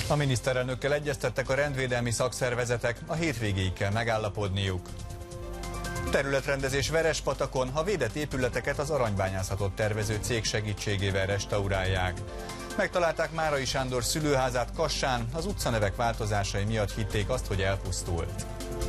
A miniszterelnökkel egyeztettek a rendvédelmi szakszervezetek, a hétvégéig kell megállapodniuk. Területrendezés Verespatakon, a védett épületeket az aranybányászatot tervező cég segítségével restaurálják. Megtalálták Márai Sándor szülőházát Kassán, az utcanevek változásai miatt hitték azt, hogy elpusztult.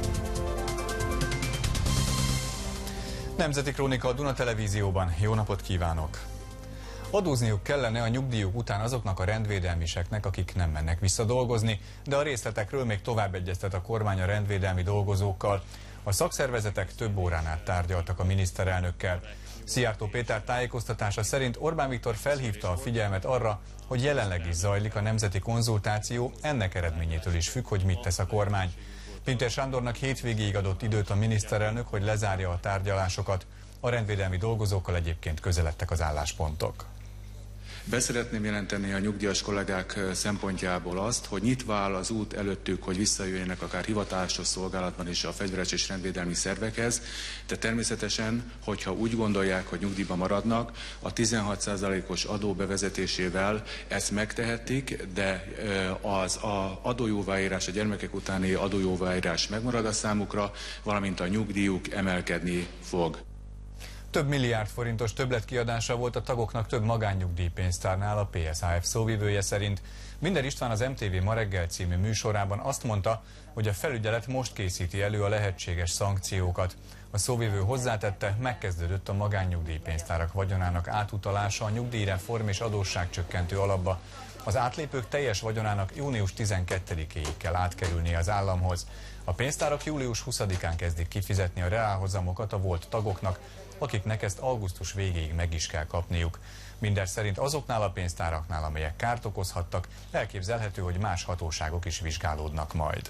Nemzeti Krónika a Duna Televízióban. Jó napot kívánok! Adózniuk kellene a nyugdíjuk után azoknak a rendvédelmiseknek, akik nem mennek vissza dolgozni, de a részletekről még tovább egyeztet a kormány a rendvédelmi dolgozókkal. A szakszervezetek több órán át tárgyaltak a miniszterelnökkel. Szijjártó Péter tájékoztatása szerint Orbán Viktor felhívta a figyelmet arra, hogy jelenleg is zajlik a nemzeti konzultáció, ennek eredményétől is függ, hogy mit tesz a kormány. Pintér Sándornak hétvégéig adott időt a miniszterelnök, hogy lezárja a tárgyalásokat. A rendvédelmi dolgozókkal egyébként közeledtek az álláspontok. Beszeretném jelenteni a nyugdíjas kollégák szempontjából azt, hogy nyitva áll az út előttük, hogy visszajöjjenek akár hivatásos szolgálatban is a fegyveres és rendvédelmi szervekhez, de természetesen, hogyha úgy gondolják, hogy nyugdíjban maradnak, a 16%-os adó bevezetésével ezt megtehetik, de az adójóváírás, a gyermekek utáni adójóváírás megmarad a számukra, valamint a nyugdíjuk emelkedni fog. Több milliárd forintos többletkiadása volt a tagoknak több magánnyugdíjpénztárnál, a PSHF szóvivője szerint. Minden István az MTV Ma reggel című műsorában azt mondta, hogy a felügyelet most készíti elő a lehetséges szankciókat. A szóvivő hozzátette, megkezdődött a magánnyugdíjpénztárak vagyonának átutalása a nyugdíjreform és adósságcsökkentő alapba. Az átlépők teljes vagyonának június 12-éig kell átkerülnie az államhoz. A pénztárak július 20-án kezdik kifizetni a reálhozamokat a volt tagoknak, akiknek ezt augusztus végéig meg is kell kapniuk. Mindez szerint azoknál a pénztáraknál, amelyek kárt okozhattak, elképzelhető, hogy más hatóságok is vizsgálódnak majd.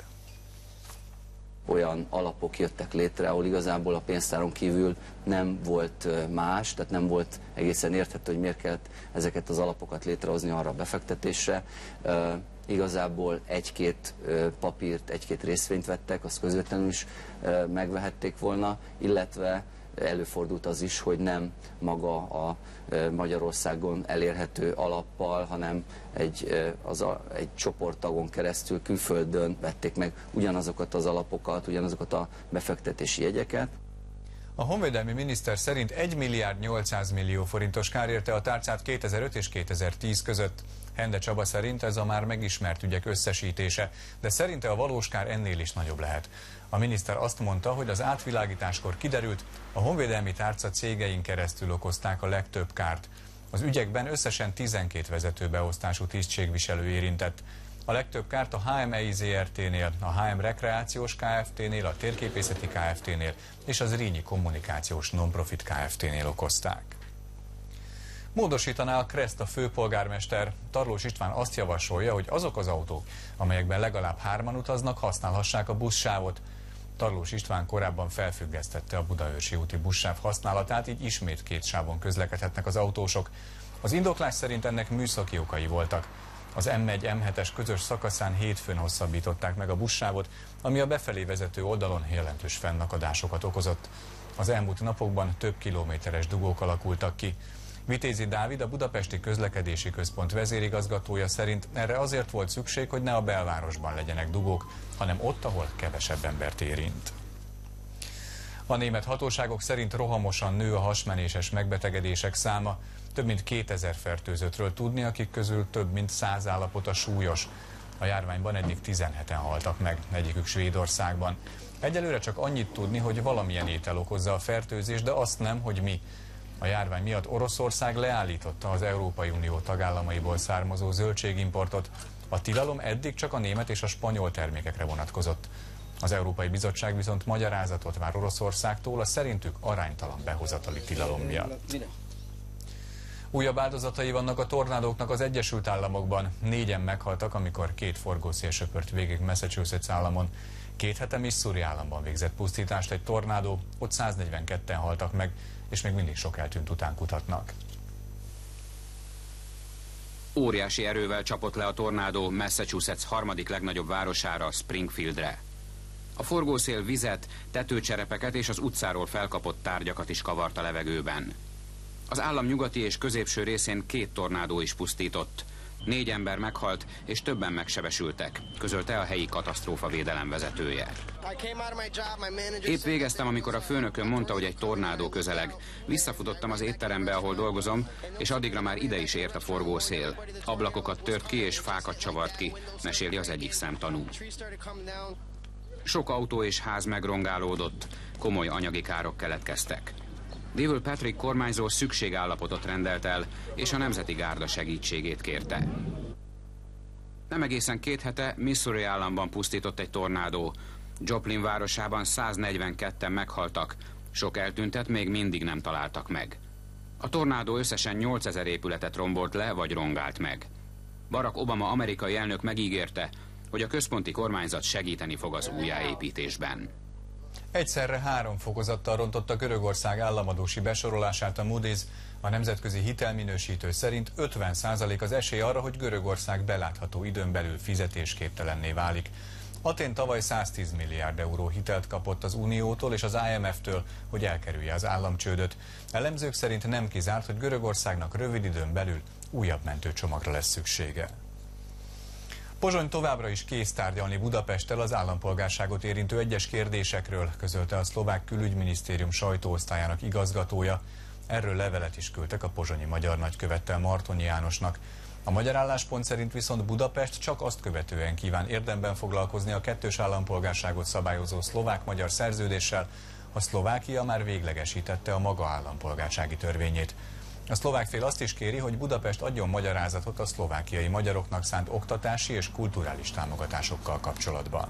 Olyan alapok jöttek létre, ahol igazából a pénztáron kívül nem volt más, tehát nem volt egészen érthető, hogy miért kellett ezeket az alapokat létrehozni arra a befektetésre. Igazából egy-két papírt, egy-két részvényt vettek, azt közvetlenül is megvehették volna, illetve előfordult az is, hogy nem maga a Magyarországon elérhető alappal, hanem egy csoporttagon keresztül külföldön vették meg ugyanazokat az alapokat, ugyanazokat a befektetési jegyeket. A honvédelmi miniszter szerint 1 milliárd 800 millió forintos kár érte a tárcát 2005 és 2010 között. Hende Csaba szerint ez a már megismert ügyek összesítése, de szerinte a valós kár ennél is nagyobb lehet. A miniszter azt mondta, hogy az átvilágításkor kiderült, a honvédelmi tárca cégein keresztül okozták a legtöbb kárt. Az ügyekben összesen 12 vezetőbeosztású tisztségviselő érintett. A legtöbb kárt a HM-EI Zrt-nél, a HM Rekreációs Kft-nél, a Térképészeti Kft-nél és az Rínyi Kommunikációs Nonprofit Kft-nél okozták. Módosítaná a Kreszt a főpolgármester. Tarlós István azt javasolja, hogy azok az autók, amelyekben legalább 3-an utaznak, használhassák a buszsávot. Tarlós István korábban felfüggesztette a Budaörsi úti buszsáv használatát, így ismét 2 sávon közlekedhetnek az autósok. Az indoklás szerint ennek műszaki okai voltak. Az M1-M7-es közös szakaszán hétfőn hosszabbították meg a buszsávot, ami a befelé vezető oldalon jelentős fennakadásokat okozott. Az elmúlt napokban több kilométeres dugók alakultak ki. Vitézi Dávid, a Budapesti Közlekedési Központ vezérigazgatója szerint erre azért volt szükség, hogy ne a belvárosban legyenek dugók, hanem ott, ahol kevesebb embert érint. A német hatóságok szerint rohamosan nő a hasmenéses megbetegedések száma. Több mint 2000 fertőzöttről tudni, akik közül több mint 100 állapota súlyos. A járványban eddig 17-en haltak meg, egyikük Svédországban. Egyelőre csak annyit tudni, hogy valamilyen étel okozza a fertőzést, de azt nem, hogy mi. A járvány miatt Oroszország leállította az Európai Unió tagállamaiból származó zöldségimportot. A tilalom eddig csak a német és a spanyol termékekre vonatkozott. Az Európai Bizottság viszont magyarázatot vár Oroszországtól a szerintük aránytalan behozatali tilalom miatt. Újabb áldozatai vannak a tornádóknak az Egyesült Államokban. 4-en meghaltak, amikor 2 forgószél söpört végig Massachusetts államon. 2 hete Missouri államban végzett pusztítást egy tornádó, ott 142-en haltak meg, és még mindig sok eltűnt után kutatnak. Óriási erővel csapott le a tornádó Massachusetts harmadik legnagyobb városára, Springfieldre. A forgószél vizet, tetőcserepeket és az utcáról felkapott tárgyakat is kavart a levegőben. Az állam nyugati és középső részén 2 tornádó is pusztított. 4 ember meghalt, és többen megsebesültek, közölte a helyi katasztrófavédelem vezetője. Épp végeztem, amikor a főnököm mondta, hogy egy tornádó közeleg. Visszafutottam az étterembe, ahol dolgozom, és addigra már ide is ért a forgószél. Ablakokat tört ki, és fákat csavart ki, meséli az egyik szemtanú. Sok autó és ház megrongálódott, komoly anyagi károk keletkeztek. David Patrick kormányzó szükségállapotot rendelt el, és a Nemzeti Gárda segítségét kérte. Nem egészen 2 hete Missouri államban pusztított egy tornádó. Joplin városában 142-en meghaltak, sok eltüntet még mindig nem találtak meg. A tornádó összesen 8000 épületet rombolt le vagy rongált meg. Barack Obama amerikai elnök megígérte, hogy a központi kormányzat segíteni fog az újjáépítésben. Egyszerre 3 fokozattal rontotta Görögország államadósi besorolását a Moody's. A nemzetközi hitelminősítő szerint 50% az esély arra, hogy Görögország belátható időn belül fizetésképtelenné válik. Atén tavaly 110 milliárd euró hitelt kapott az Uniótól és az IMF-től, hogy elkerülje az államcsődöt. Elemzők szerint nem kizárt, hogy Görögországnak rövid időn belül újabb mentőcsomagra lesz szüksége. Pozsony továbbra is kész tárgyalni Budapesttel az állampolgárságot érintő egyes kérdésekről, közölte a szlovák külügyminisztérium sajtóosztályának igazgatója. Erről levelet is küldtek a pozsonyi magyar nagykövettel, Martonyi Jánosnak. A magyar álláspont szerint viszont Budapest csak azt követően kíván érdemben foglalkozni a kettős állampolgárságot szabályozó szlovák-magyar szerződéssel, ha Szlovákia már véglegesítette a maga állampolgársági törvényét. A szlovák fél azt is kéri, hogy Budapest adjon magyarázatot a szlovákiai magyaroknak szánt oktatási és kulturális támogatásokkal kapcsolatban.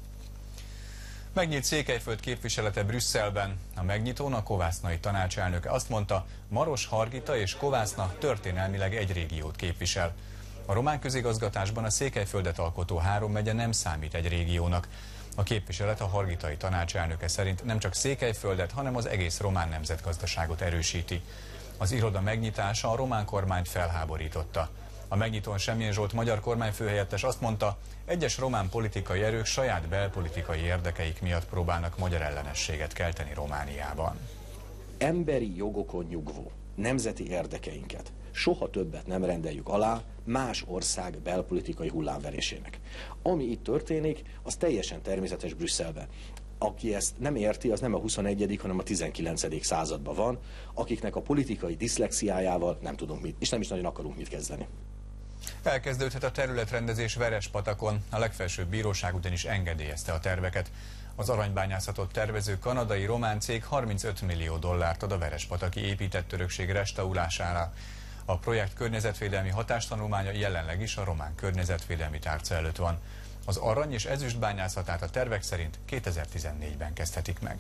Megnyílt Székelyföld képviselete Brüsszelben. A megnyitón a kovásznai tanácselnöke azt mondta, Maros, Hargita és Kovászna történelmileg egy régiót képvisel. A román közigazgatásban a Székelyföldet alkotó 3 megye nem számít egy régiónak. A képviselet a hargitai tanácselnöke szerint nem csak Székelyföldet, hanem az egész román nemzetgazdaságot erősíti. Az iroda megnyitása a román kormányt felháborította. A megnyitón Semjén Zsolt magyar kormányfőhelyettes azt mondta, egyes román politikai erők saját belpolitikai érdekeik miatt próbálnak magyar ellenességet kelteni Romániában. Emberi jogokon nyugvó nemzeti érdekeinket soha többet nem rendeljük alá más ország belpolitikai hullámverésének. Ami itt történik, az teljesen természetes Brüsszelben. Aki ezt nem érti, az nem a 21., hanem a 19. században van, akiknek a politikai diszlexiájával nem tudunk mit, és nem is nagyon akarunk mit kezdeni. Elkezdődhet a területrendezés Verespatakon, a legfelsőbb bíróság ugyanis engedélyezte a terveket. Az aranybányászatot tervező kanadai-román cég 35 millió dollárt ad a verespataki épített örökség restaurálására. A projekt környezetvédelmi hatástanulmánya jelenleg is a román környezetvédelmi tárca előtt van. Az arany- és ezüstbányászatát a tervek szerint 2014-ben kezdhetik meg.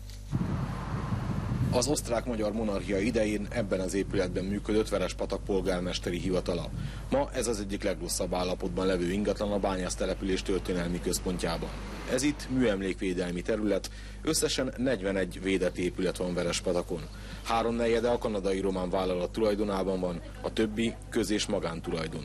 Az osztrák-magyar monarchia idején ebben az épületben működött Verespatak polgármesteri hivatala. Ma ez az egyik legrosszabb állapotban levő ingatlan a bányásztelepülés történelmi központjában. Ez itt műemlékvédelmi terület, összesen 41 védett épület van Verespatakon. 3/4 a kanadai-román vállalat tulajdonában van, a többi köz- és magántulajdon.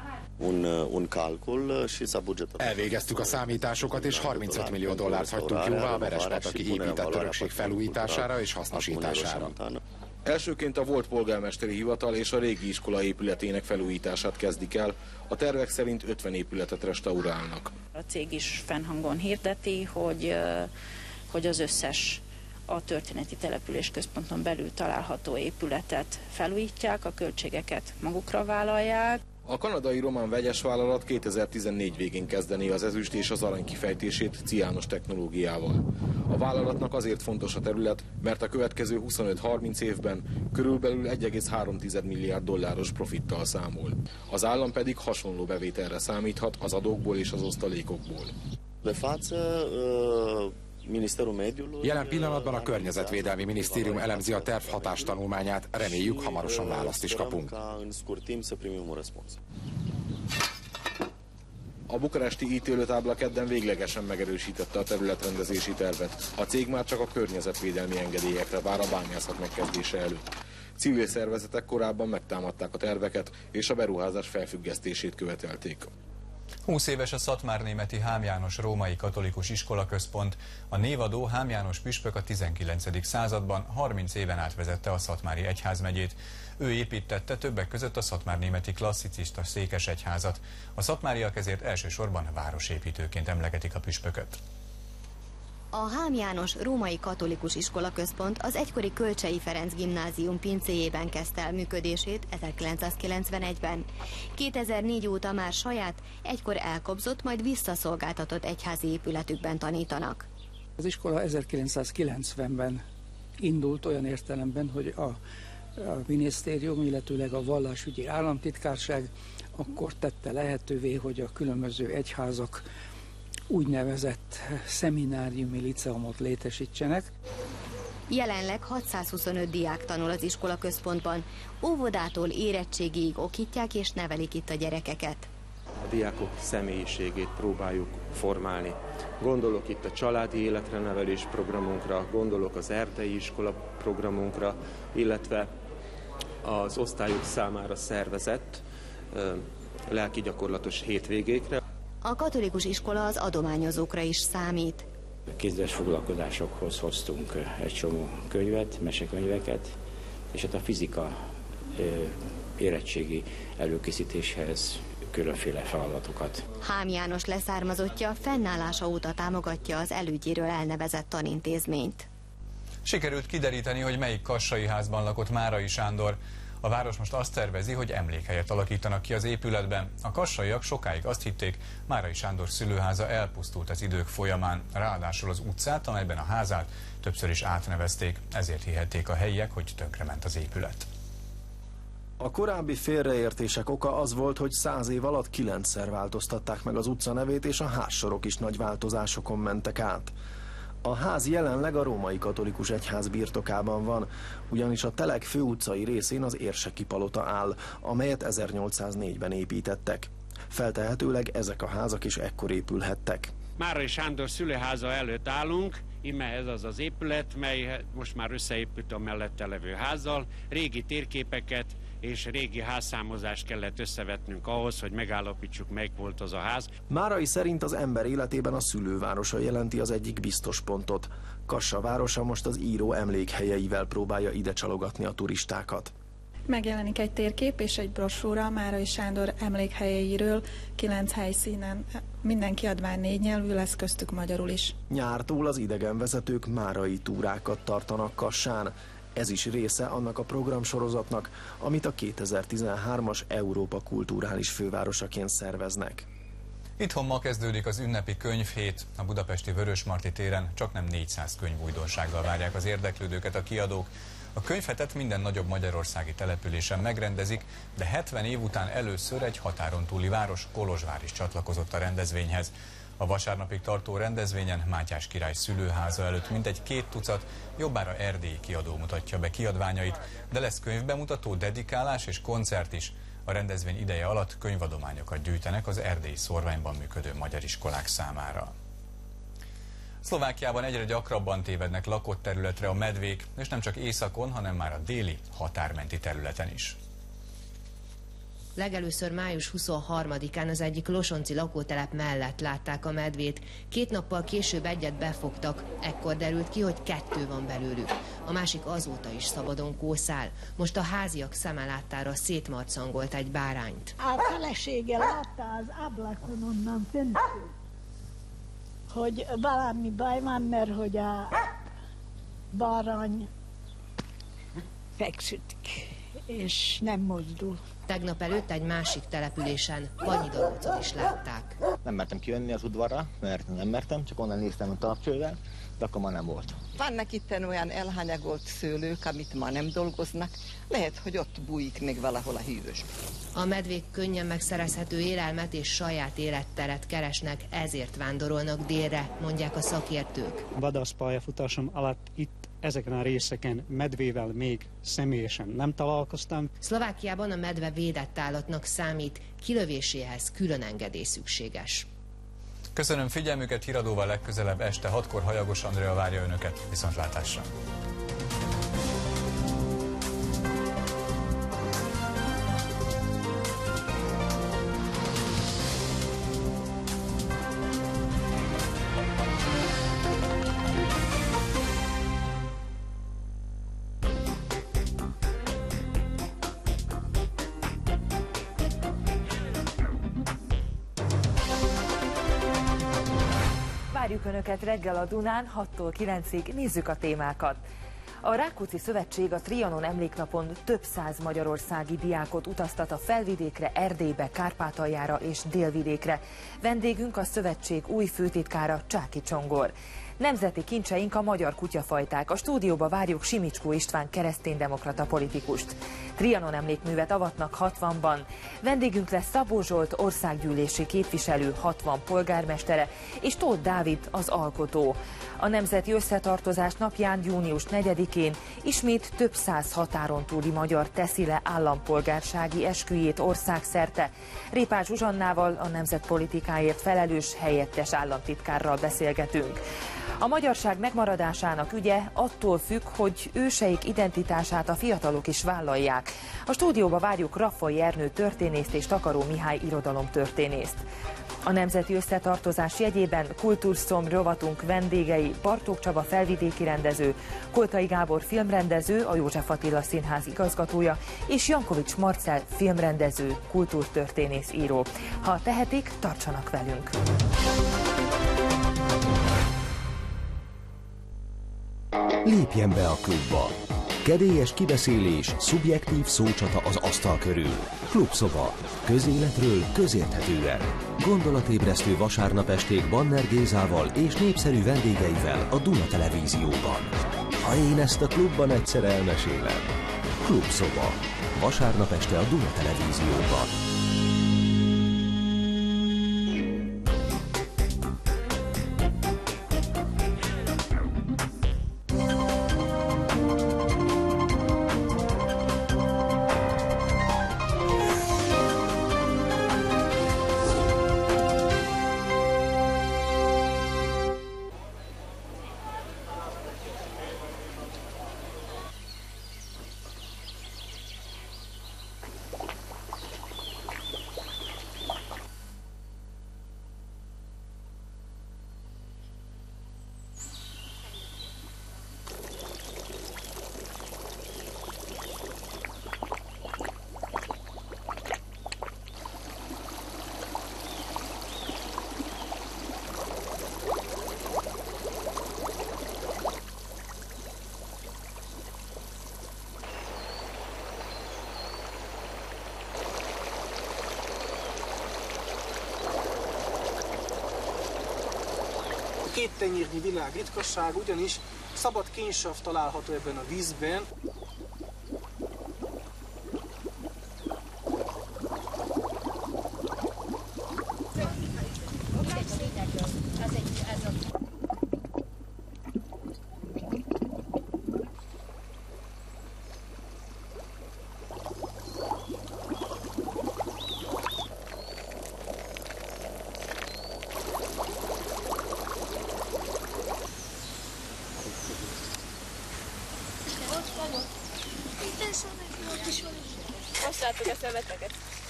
Elvégeztük a számításokat, és 35 millió dollárt hagytunk jóvá a Verespataki épített örökség felújítására és hasznosítására. Elsőként a volt polgármesteri hivatal és a régi iskola épületének felújítását kezdik el. A tervek szerint 50 épületet restaurálnak. A cég is fennhangon hirdeti, hogy az összes a történeti településközponton belül található épületet felújítják, a költségeket magukra vállalják. A kanadai-román vegyes vállalat 2014 végén kezdené az ezüst és az arany kifejtését ciános technológiával. A vállalatnak azért fontos a terület, mert a következő 25-30 évben körülbelül 1,3 milliárd dolláros profittal számol. Az állam pedig hasonló bevételre számíthat az adókból és az osztalékokból. Jelen pillanatban a Környezetvédelmi Minisztérium elemzi a terv hatástanulmányát, reméljük hamarosan választ is kapunk. A bukaresti ítélőtábla kedden véglegesen megerősítette a területrendezési tervet. A cég már csak a környezetvédelmi engedélyekre vár a bányászat megkezdése előtt. Civil szervezetek korábban megtámadták a terveket, és a beruházás felfüggesztését követelték. 20 éves a szatmárnémeti Hám János római katolikus iskolaközpont. A névadó Hám János püspök a 19. században 30 éven át vezette a szatmári egyházmegyét. Ő építette többek között a szatmárnémeti klasszicista székesegyházat. A szatmáriak ezért elsősorban városépítőként emlegetik a püspököt. A Hám János római katolikus iskolaközpont az egykori Kölcsei Ferenc gimnázium pincéjében kezdte el működését 1991-ben. 2004 óta már saját, egykor elkobzott, majd visszaszolgáltatott egyházi épületükben tanítanak. Az iskola 1990-ben indult olyan értelemben, hogy a minisztérium, illetőleg a vallásügyi államtitkárság akkor tette lehetővé, hogy a különböző egyházak úgynevezett szemináriumi liceumot létesítsenek. Jelenleg 625 diák tanul az iskolaközpontban. Óvodától érettségig okítják és nevelik itt a gyerekeket. A diákok személyiségét próbáljuk formálni. Gondolok itt a családi életre nevelés programunkra, gondolok az erdei iskola programunkra, illetve az osztályok számára szervezett lelki gyakorlatos hétvégékre. A katolikus iskola az adományozókra is számít. Kézdes foglalkozásokhoz hoztunk egy csomó könyvet, mesekönyveket, és hát a fizika érettségi előkészítéshez különféle feladatokat. Hám János leszármazottja fennállása óta támogatja az elődjéről elnevezett tanintézményt. Sikerült kideríteni, hogy melyik kassai házban lakott Márai Sándor. A város most azt tervezi, hogy emlékhelyet alakítanak ki az épületben. A kassaiak sokáig azt hitték, Márai Sándor szülőháza elpusztult az idők folyamán. Ráadásul az utcát, amelyben a házát, többször is átnevezték. Ezért hihették a helyiek, hogy tönkrement az épület. A korábbi félreértések oka az volt, hogy 100 év alatt 9-szer változtatták meg az utca nevét, és a házsorok is nagy változásokon mentek át. A ház jelenleg a római katolikus egyház birtokában van, ugyanis a Telek főutcai részén az Érseki palota áll, amelyet 1804-ben építettek. Feltehetőleg ezek a házak is ekkor épülhettek. Márai Sándor szülőháza előtt állunk, ime ez az az épület, mely most már összeépült a mellette levő házzal. Régi térképeket és régi házszámozást kellett összevetnünk ahhoz, hogy megállapítsuk, melyik volt az a ház. Márai szerint az ember életében a szülővárosa jelenti az egyik biztos pontot. Kassa városa most az író emlékhelyeivel próbálja ide csalogatni a turistákat. Megjelenik egy térkép és egy brosúra Márai Sándor emlékhelyeiről 9 helyszínen. Minden kiadvány 4 nyelvű, lesz köztük magyarul is. Nyártól az idegenvezetők márai túrákat tartanak Kassán. Ez is része annak a programsorozatnak, amit a 2013-as Európa kulturális fővárosaként szerveznek. Itthon ma kezdődik az ünnepi könyvhét. A budapesti Vörösmarty téren csaknem 400 könyvújdonsággal várják az érdeklődőket a kiadók. A könyvhetet minden nagyobb magyarországi településen megrendezik, de 70 év után először egy határon túli város, Kolozsvár is csatlakozott a rendezvényhez. A vasárnapig tartó rendezvényen Mátyás király szülőháza előtt mintegy 2 tucat, jobbára erdélyi kiadó mutatja be kiadványait, de lesz könyvbemutató, dedikálás és koncert is. A rendezvény ideje alatt könyvadományokat gyűjtenek az erdélyi szórványban működő magyar iskolák számára. Szlovákiában egyre gyakrabban tévednek lakott területre a medvék, és nem csak északon, hanem már a déli, határmenti területen is. Legelőször május 23-án az egyik losonci lakótelep mellett látták a medvét. 2 nappal később egyet befogtak, ekkor derült ki, hogy 2 van belőlük. A másik azóta is szabadon kószál. Most a háziak szeme láttára szétmarcangolt egy bárányt. A felesége látta az ablakon onnan fönt, hogy valami baj van, mert hogy a bárány fekszik, és nem mozdul. Tegnap előtt egy másik településen Panyidarócon is látták. Nem mertem kijönni az udvarra, mert nem mertem, csak onnan néztem a talpcsővel, de akkor már nem volt. Vannak itten olyan elhanyagolt szőlők, amit ma nem dolgoznak. Lehet, hogy ott bújik még valahol a hűvösben. A medvék könnyen megszerezhető élelmet és saját életteret keresnek, ezért vándorolnak délre, mondják a szakértők. Vadászpályafutásom alatt itt ezeken a részeken medvével még személyesen nem találkoztam. Szlovákiában a medve védett állatnak számít, kilövéséhez külön engedély szükséges. Köszönöm figyelmüket, híradóval legközelebb este 6-kor Hajagos Andrea várja önöket. Viszontlátásra! Várjuk Önöket reggel a Dunán, 6-tól 9-ig, nézzük a témákat. A Rákóczi Szövetség a Trianon emléknapon több száz magyarországi diákot utaztat a Felvidékre, Erdélybe, Kárpátaljára és Délvidékre. Vendégünk a szövetség új főtitkára, Csáky Csongor. Nemzeti kincseink a magyar kutyafajták. A stúdióba várjuk Simicskó István kereszténydemokrata politikust. Trianon emlékművet avatnak 60-ban. Vendégünk lesz Szabó Zsolt, országgyűlési képviselő, 60 polgármestere, és Tóth Dávid, az alkotó. A Nemzeti Összetartozás napján, június 4-én ismét több száz határon túli magyar teszi le állampolgársági esküjét országszerte. Répás Zsuzsannával, a nemzetpolitikáért felelős helyettes államtitkárral beszélgetünk. A magyarság megmaradásának ügye attól függ, hogy őseik identitását a fiatalok is vállalják. A stúdióba várjuk Raffai Ernő történészt és Takaró Mihály irodalomtörténészt. A Nemzeti Összetartozás jegyében Kultúrszom rovatunk vendégei Bartók Csaba felvidéki rendező, Koltai Gábor filmrendező, a József Attila Színház igazgatója, és Jankovics Marcell filmrendező, kultúrtörténész író. Ha tehetik, tartsanak velünk! Lépjen be a klubba! Kedélyes kibeszélés, szubjektív szócsata az asztal körül. Klubszoba. Közéletről közérthetően. Gondolatébresztő vasárnap esték Banner Gézával és népszerű vendégeivel a Duna Televízióban. Ha én ezt a klubban egyszer elmesélem. Klubszoba. Vasárnap este a Duna Televízióban. Két tenyérnyi világ ritkaság, ugyanis szabad kénsav található ebben a vízben. Hozzátok a szemeteket.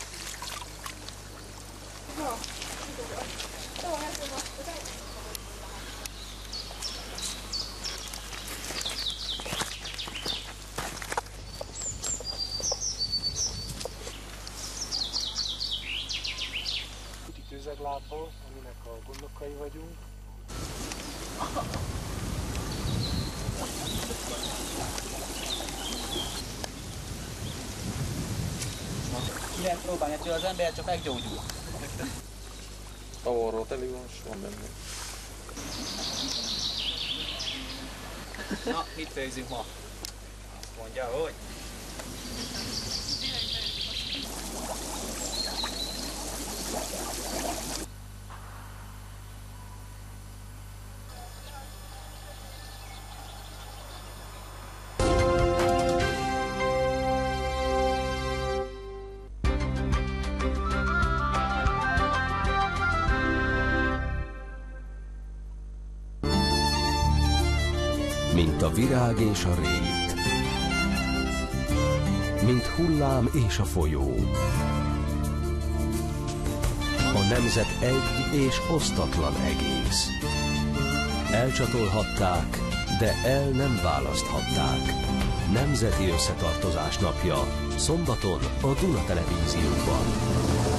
Úti tőzeglábbal, aminek a gondokai vagyunk. Ki lehet próbálni, ettől az ember csak meggyógyul. Tavarról teli van, és van benne. Na, mit főzünk ma? Azt mondja, hogy... Mint a virág és a rét, mint hullám és a folyó. A nemzet egy és osztatlan egész. Elcsatolhatták, de el nem választhatták. Nemzeti Összetartozás napja, szombaton a Duna Televízióban.